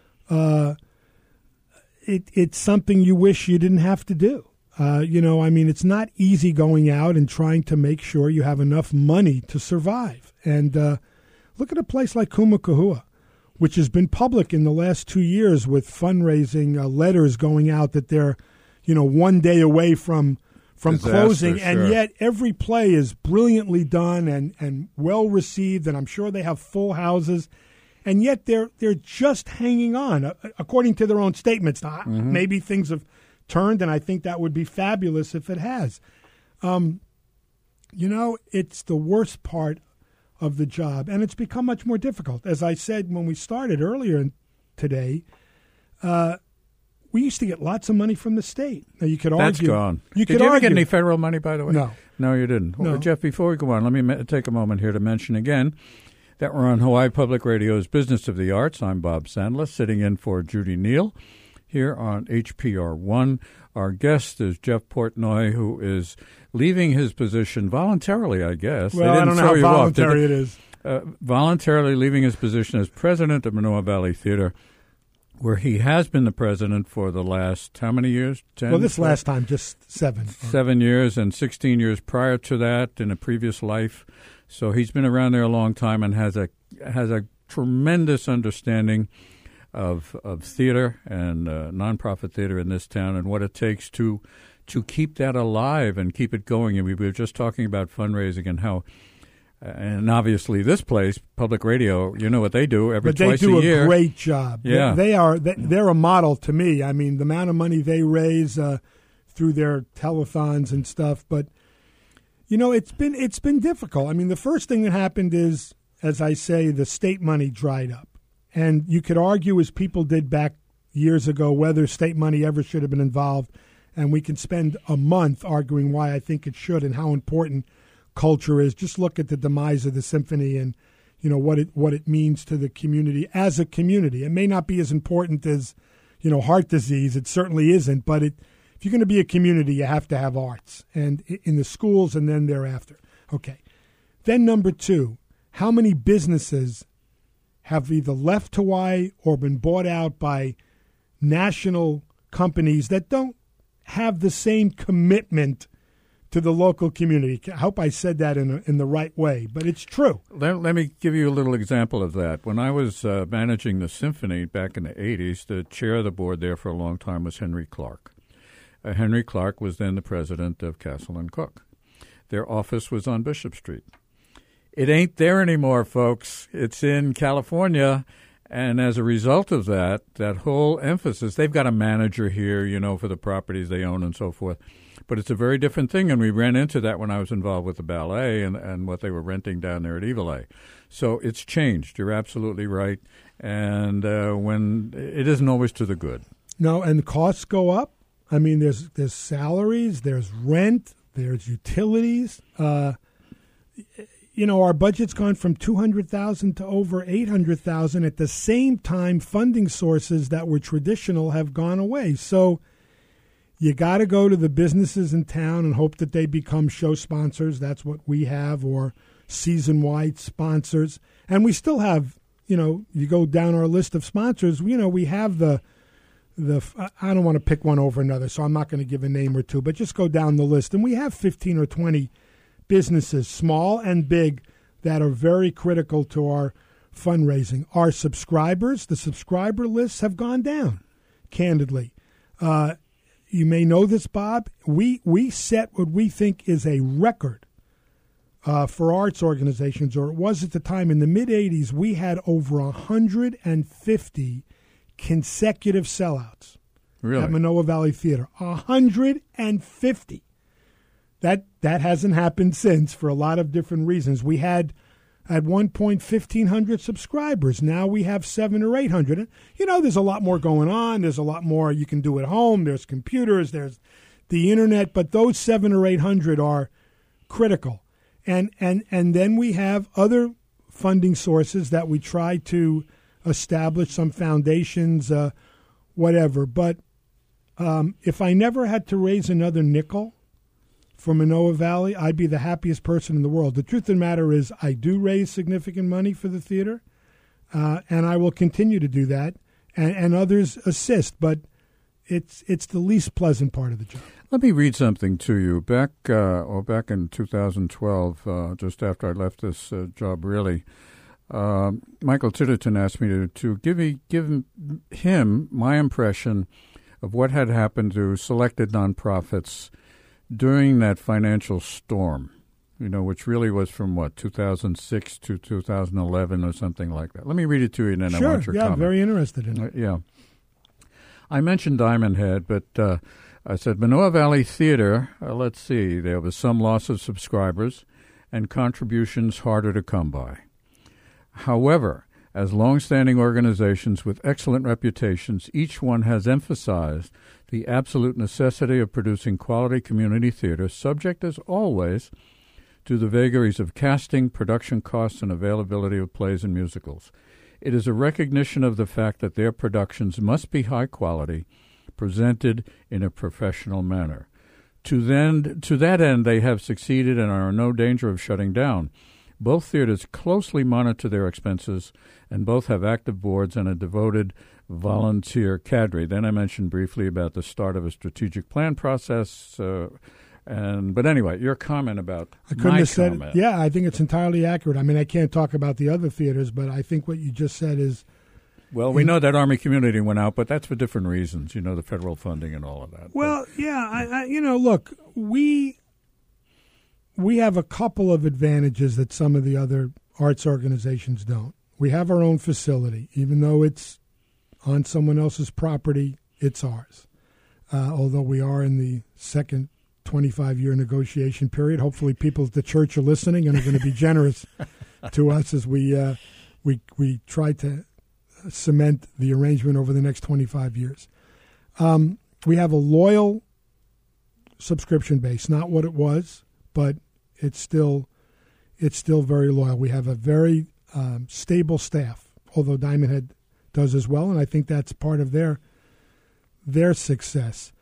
It's something you wish you didn't have to do. It's not easy going out and trying to make sure you have enough money to survive. And look at a place like Kumakahua, which has been public in the last 2 years with fundraising letters going out that they're, one day away from disaster, closing. Sure. And yet every play is brilliantly done and well received, and I'm sure they have full houses. And yet they're just hanging on, according to their own statements. Now, maybe things have turned, and I think that would be fabulous if it has. It's the worst part of the job, and it's become much more difficult. As I said when we started earlier today, we used to get lots of money from the state. Now, you could argue. That's gone. Did you ever get any federal money, by the way? No, you didn't. No. Well, Jeff, before we go on, let me take a moment here to mention again that we're on Hawaii Public Radio's Business of the Arts. I'm Bob Sandler, sitting in for Judy Neal here on HPR1. Our guest is Jeff Portnoy, who is leaving his position voluntarily, I guess. Well, I don't know how voluntary it is. Voluntarily leaving his position as president of Manoa Valley Theater, where he has been the president for the last, how many years? 10? Well, this last time, just 7. 7 years, and 16 years prior to that in a previous life. So he's been around there a long time and has a tremendous understanding of theater and nonprofit theater in this town and what it takes to keep that alive and keep it going. And we were just talking about fundraising and how, and obviously this place, public radio, you know what they do twice a year. But they do a great job. Yeah. They're a model to me. I mean, the amount of money they raise through their telethons and stuff, but it's been difficult. I mean, the first thing that happened is, as I say, the state money dried up. And you could argue, as people did back years ago, whether state money ever should have been involved. And we can spend a month arguing why I think it should and how important culture is. Just look at the demise of the symphony and, what it means to the community as a community. It may not be as important as, heart disease. It certainly isn't. But if you're going to be a community, you have to have arts, and in the schools and then thereafter. Okay. Then number 2, how many businesses have either left Hawaii or been bought out by national companies that don't have the same commitment to the local community? I hope I said that in the right way, but it's true. Let me give you a little example of that. When I was managing the symphony back in the 80s, the chair of the board there for a long time was Henry Clark. Henry Clark was then the president of Castle & Cook. Their office was on Bishop Street. It ain't there anymore, folks. It's in California. And as a result of that whole emphasis, they've got a manager here, for the properties they own and so forth. But it's a very different thing, and we ran into that when I was involved with the ballet and what they were renting down there at Evilay. So it's changed. You're absolutely right. And when it isn't always to the good. No, and costs go up. I mean, there's salaries, there's rent, there's utilities. Our budget's gone from $200,000 to over $800,000. At the same time, funding sources that were traditional have gone away. So you got to go to the businesses in town and hope that they become show sponsors. That's what we have, or season-wide sponsors. And we still have, you go down our list of sponsors, we have the I don't want to pick one over another, so I'm not going to give a name or two, but just go down the list. And we have 15 or 20 businesses, small and big, that are very critical to our fundraising. Our subscribers, the subscriber lists have gone down, candidly. You may know this, Bob. We set what we think is a record for arts organizations, or it was at the time in the mid-'80s. We had over 150 consecutive sellouts at Manoa Valley Theater. 150. That hasn't happened since for a lot of different reasons. We had at one point 1,500 subscribers. Now we have 700 or 800. There's a lot more going on. There's a lot more you can do at home. There's computers. There's the internet. But those 700 or 800 are critical. And then we have other funding sources that we try to establish, some foundations, whatever. But if I never had to raise another nickel, for Manoa Valley, I'd be the happiest person in the world. The truth of the matter is I do raise significant money for the theater, and I will continue to do that, and others assist, but it's the least pleasant part of the job. Let me read something to you. Back in 2012, just after I left this job, really, Michael Titterton asked me to give him my impression of what had happened to selected nonprofits during that financial storm, which really was from 2006 to 2011 or something like that. Let me read it to you, and then Sure, I want your comment. I'm very interested in it. Yeah. I mentioned Diamond Head, but I said Manoa Valley Theater, let's see, there was some loss of subscribers and contributions harder to come by. However, as long-standing organizations with excellent reputations, each one has emphasized the absolute necessity of producing quality community theater, subject as always to the vagaries of casting, production costs, and availability of plays and musicals. It is a recognition of the fact that their productions must be high quality, presented in a professional manner. To that end, they have succeeded and are in no danger of shutting down. Both theaters closely monitor their expenses, and both have active boards and a devoted volunteer cadre. Then I mentioned briefly about the start of a strategic plan process. But anyway, your comment about yeah, I think it's entirely accurate. I mean, I can't talk about the other theaters, but I think what you just said is... Well, we know that Army Community went out, but that's for different reasons, the federal funding and all of that. Well, yeah, look, we have a couple of advantages that some of the other arts organizations don't. We have our own facility. Even though it's on someone else's property, it's ours. Although we are in the second 25-year negotiation period. Hopefully people at the church are listening and are going to be generous to us as we try to cement the arrangement over the next 25 years. We have a loyal subscription base, not what it was, but it's still very loyal. We have a very stable staff, although Diamond Head does as well, and I think that's part of their success.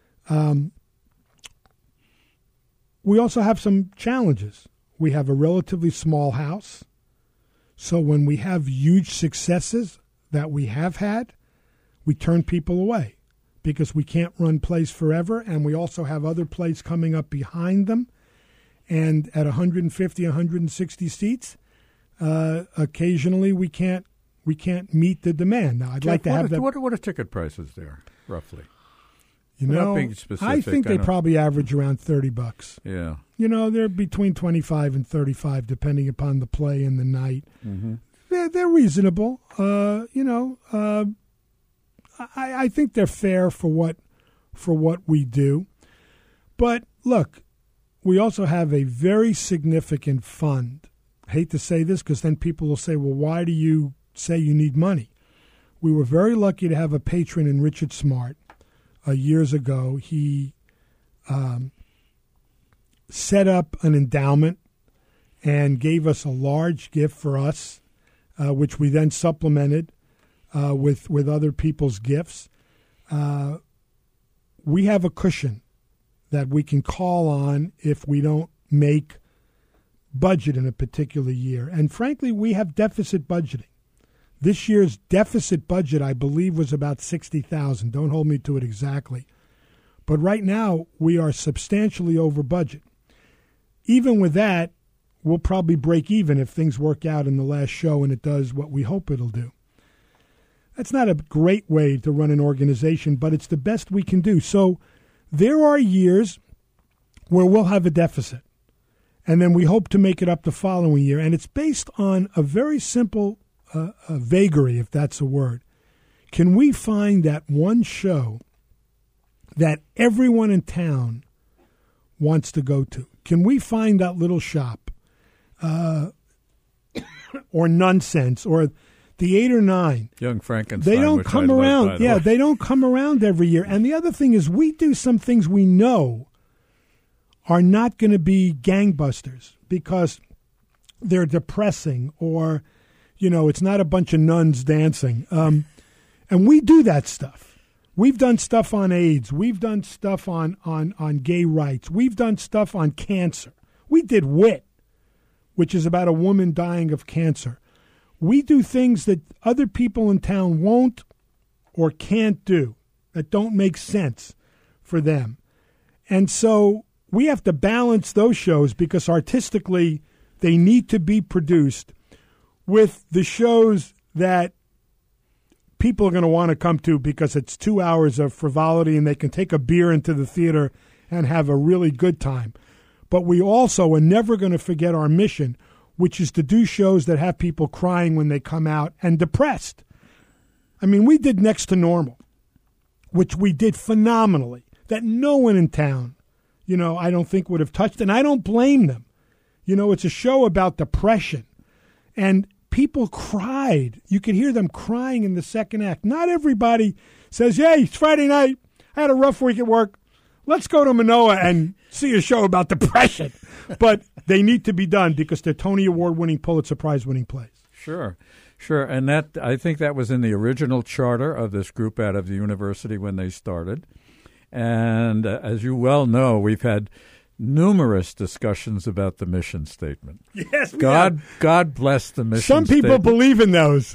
We also have some challenges. We have a relatively small house, so when we have huge successes that we have had, we turn people away because we can't run plays forever, and we also have other plays coming up behind them. And at 150, 160 seats, occasionally we can't meet the demand. Now, I'd like to have that. What are ticket prices there, roughly? Without being specific, I think they probably average around $30. Yeah. They're between 25 and 35, depending upon the play and the night. Mm-hmm. They're reasonable. I think they're fair for what we do. But look, we also have a very significant fund. I hate to say this because then people will say, well, why do you say you need money? We were very lucky to have a patron in Richard Smart. Years ago, he set up an endowment and gave us a large gift for us, which we then supplemented with other people's gifts. We have a cushion that we can call on if we don't make budget in a particular year. And frankly, we have deficit budgeting. This year's deficit budget, I believe, was about $60,000. Don't hold me to it exactly. But right now, we are substantially over budget. Even with that, we'll probably break even if things work out in the last show and it does what we hope it'll do. That's not a great way to run an organization, but it's the best we can do. So there are years where we'll have a deficit, and then we hope to make it up the following year. And it's based on a very simple a vagary, if that's a word. Can we find that one show that everyone in town wants to go to? Can we find that little shop or Nonsense or the 8 or 9? Young Frankenstein. They don't come around. Yeah, they don't come around every year. And the other thing is we do some things we know are not going to be gangbusters because they're depressing or it's not a bunch of nuns dancing. And we do that stuff. We've done stuff on AIDS. We've done stuff on gay rights. We've done stuff on cancer. We did WIT, which is about a woman dying of cancer. We do things that other people in town won't or can't do, that don't make sense for them. And so we have to balance those shows because artistically they need to be produced with the shows that people are going to want to come to because it's 2 hours of frivolity and they can take a beer into the theater and have a really good time. But we also are never going to forget our mission, which is to do shows that have people crying when they come out and depressed. I mean, we did Next to Normal, which we did phenomenally, that no one in town, I don't think would have touched. And I don't blame them. It's a show about depression. And people cried. You could hear them crying in the second act. Not everybody says, "Hey, it's Friday night. I had a rough week at work. Let's go to Manoa and see a show about depression." But they need to be done because they're Tony Award-winning, Pulitzer Prize-winning plays. Sure. And I think that was in the original charter of this group out of the university when they started. And as you well know, we've had numerous discussions about the mission statement. Yes, God bless the mission statement. Some people statement. believe in those.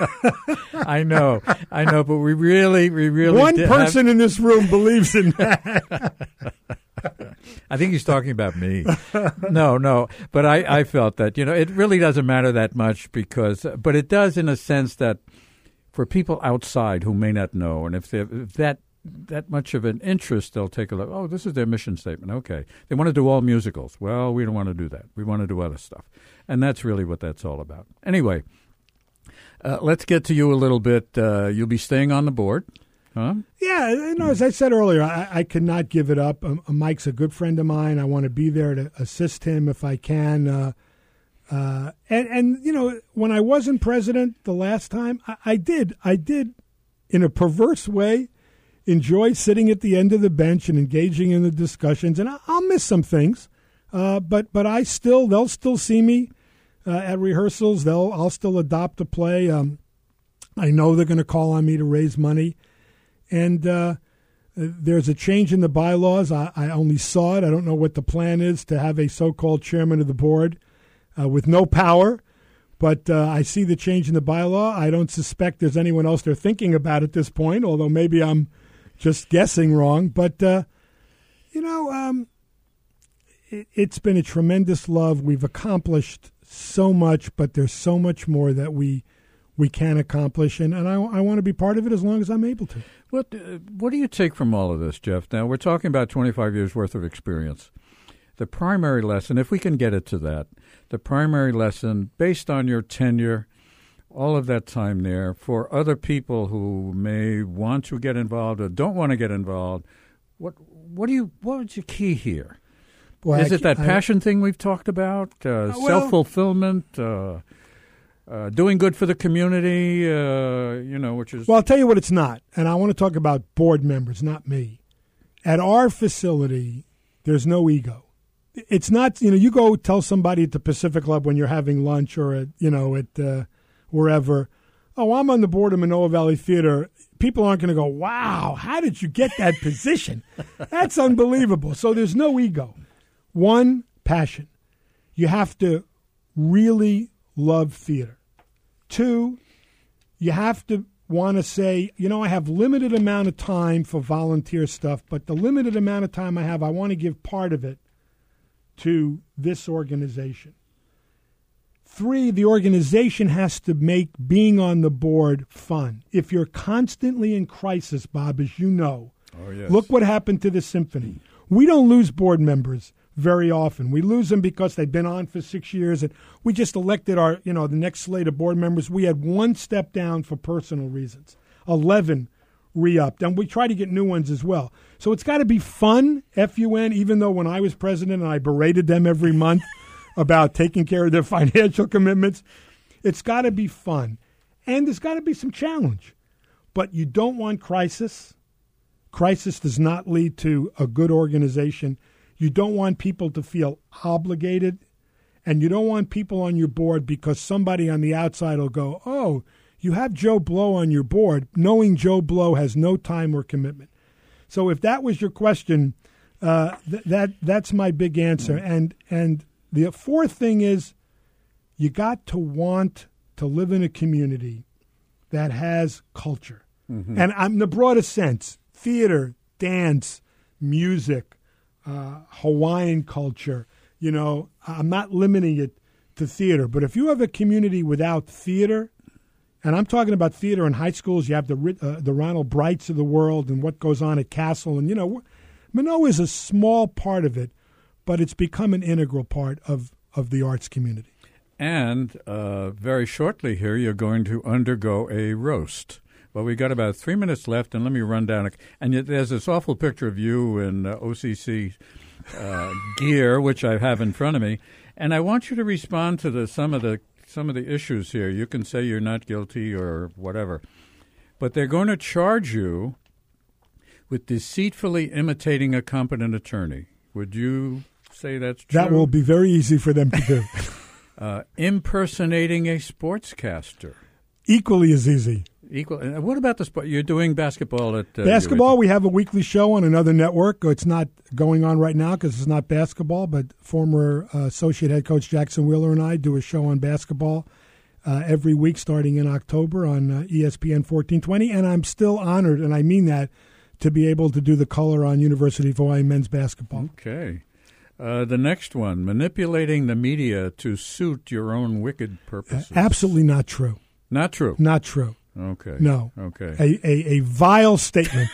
I know, but we really one person in this room believes in that. I think he's talking about me. No, but I felt that, it really doesn't matter that much but it does in a sense that for people outside who may not know, and if that much of an interest, they'll take a look. Oh, this is their mission statement. Okay. They want to do all musicals. Well, we don't want to do that. We want to do other stuff. And that's really what that's all about. Anyway, let's get to you a little bit. You'll be staying on the board. Huh? Yeah, as I said earlier, I could not give it up. Mike's a good friend of mine. I want to be there to assist him if I can. And when I wasn't president the last time, I did, in a perverse way, enjoy sitting at the end of the bench and engaging in the discussions. And I'll miss some things, but they'll still see me at rehearsals. I'll still adopt a play. I know they're going to call on me to raise money. And there's a change in the bylaws. I only saw it. I don't know what the plan is to have a so-called chairman of the board with no power. But I see the change in the bylaw. I don't suspect there's anyone else they're thinking about at this point, although maybe I'm just guessing wrong. But, it's been a tremendous love. We've accomplished so much, but there's so much more that we can accomplish, and I want to be part of it as long as I'm able to. What do you take from all of this, Jeff? Now, we're talking about 25 years' worth of experience. The primary lesson, if we can get it to that, the primary lesson based on your tenure, all of that time there, for other people who may want to get involved or don't want to get involved, what was your key here? Well, is it that passion thing we've talked about, self-fulfillment, doing good for the community, which is... Well, I'll tell you what it's not, and I want to talk about board members, not me. At our facility, there's no ego. It's not, you go tell somebody at the Pacific Club when you're having lunch or at wherever, "Oh, I'm on the board of Manoa Valley Theater." People aren't going to go, "Wow, how did you get that position? That's unbelievable." So there's no ego. One, passion. You have to really love theater. Two, you have to want to say, I have limited amount of time for volunteer stuff, but the limited amount of time I have, I want to give part of it to this organization. Three, the organization has to make being on the board fun. If you're constantly in crisis, Bob, as you know, look what happened to the symphony. We don't lose board members very often. We lose them because they've been on for 6 years, and we just elected our, the next slate of board members. We had one step down for personal reasons, 11 re-upped, and we try to get new ones as well. So it's got to be fun, F-U-N, even though when I was president and I berated them every month about taking care of their financial commitments, it's got to be fun. And there's got to be some challenge. But you don't want crisis. Crisis does not lead to a good organization. You don't want people to feel obligated, and you don't want people on your board because somebody on the outside will go, "Oh, You have Joe Blow on your board, knowing Joe Blow has no time or commitment. So if that was your question, that's my big answer. And the fourth thing is you got to want to live in a community that has culture. Mm-hmm. And in the broadest sense, theater, dance, music, Hawaiian culture. You know, I'm not limiting it to theater, but if you have a community without theater, and I'm talking about theater in high schools, you have the Ronald Brights of the world and what goes on at Castle, and you know, Manoa is a small part of it, but it's become an integral part of the arts community. And very shortly here, you're going to undergo a roast. Well, we got about 3 minutes left, and let me run down. And there's this awful picture of you in OCC gear, which I have in front of me. And I want you to respond to some of the issues here. You can say you're not guilty or whatever, but they're going to charge you with deceitfully imitating a competent attorney. Would you say that's true? That will be very easy for them to do. Impersonating a sportscaster. Equally as easy. What about the sport? You're doing basketball at basketball. We have a weekly show on another network. It's not going on right now because it's not basketball. But former associate head coach Jackson Wheeler and I do a show on basketball every week, starting in October on ESPN 1420. And I'm still honored, and I mean that, to be able to do the color on University of Hawaii men's basketball. Okay. The next one: manipulating the media to suit your own wicked purposes. Absolutely not true. Not true. Not true. Okay. No. Okay. A vile statement.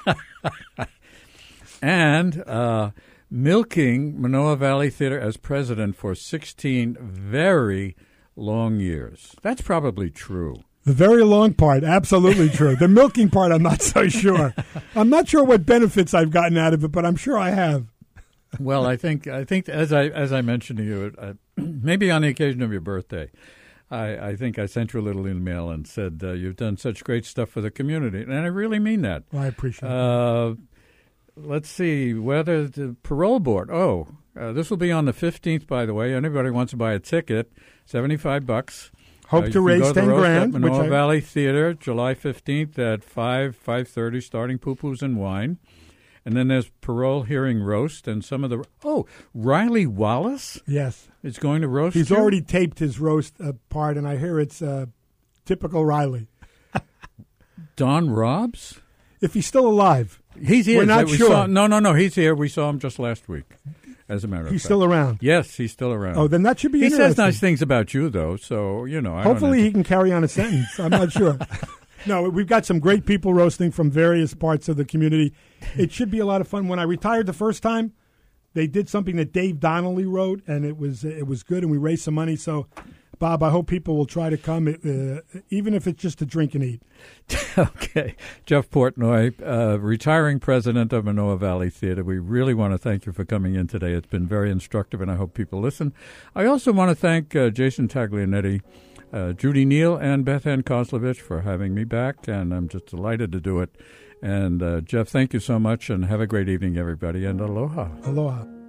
And milking Manoa Valley Theater as president for 16 very long years. That's probably true. The very long part, absolutely true. The milking part, I'm not so sure. I'm not sure what benefits I've gotten out of it, but I'm sure I have. Well, I think as I mentioned to you, maybe on the occasion of your birthday, I think I sent you a little email and said, you've done such great stuff for the community. And I really mean that. Well, I appreciate it. Let's see, whether the parole board. This will be on the 15th, by the way. Anybody wants to buy a ticket, $75. Hope to raise $10,000. Manoa Valley Theater, July 15th at 5:30, starting Poo-Poos and Wine. And then there's parole hearing roast and some of the... Riley Wallace? Yes. Is going to roast He's you? already taped his roast part, and I hear it's typical Riley. Don Robbs? If he's still alive. He's here. We're not sure. No, he's here. We saw him just last week, as a matter of fact. He's still around? Yes, he's still around. Oh, then that should be interesting. He says nice things about you, though, so, you know. Hopefully he can carry on a sentence. I'm not sure. No, we've got some great people roasting from various parts of the community. It should be a lot of fun. When I retired the first time, they did something that Dave Donnelly wrote, and it was good, and we raised some money. So, Bob, I hope people will try to come, even if it's just to drink and eat. Okay. Jeff Portnoy, retiring president of Manoa Valley Theater. We really want to thank you for coming in today. It's been very instructive, and I hope people listen. I also want to thank Jason Taglianetti, Judy Neal, and Beth Ann Kozlovich for having me back, and I'm just delighted to do it. And, Jeff, thank you so much, and have a great evening, everybody, and aloha. Aloha.